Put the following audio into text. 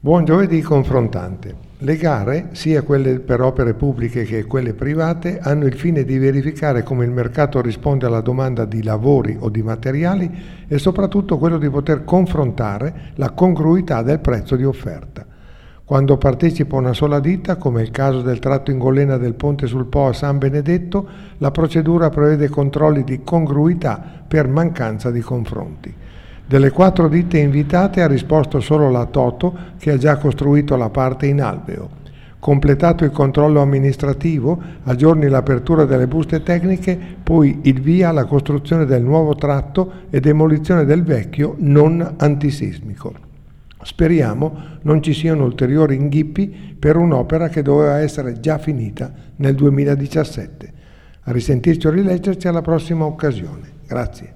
Buon giovedì confrontante. Le gare, sia quelle per opere pubbliche che quelle private, hanno il fine di verificare come il mercato risponde alla domanda di lavori o di materiali e soprattutto quello di poter confrontare la congruità del prezzo di offerta. Quando partecipa una sola ditta, come il caso del tratto in gollena del ponte sul Po a San Benedetto, la procedura prevede controlli di congruità per mancanza di confronti. Delle 4 ditte invitate ha risposto solo la Toto, che ha già costruito la parte in alveo. Completato il controllo amministrativo, aggiorni l'apertura delle buste tecniche, poi il via alla costruzione del nuovo tratto e demolizione del vecchio non antisismico. Speriamo non ci siano ulteriori inghippi per un'opera che doveva essere già finita nel 2017. A risentirci o rileggerci alla prossima occasione. Grazie.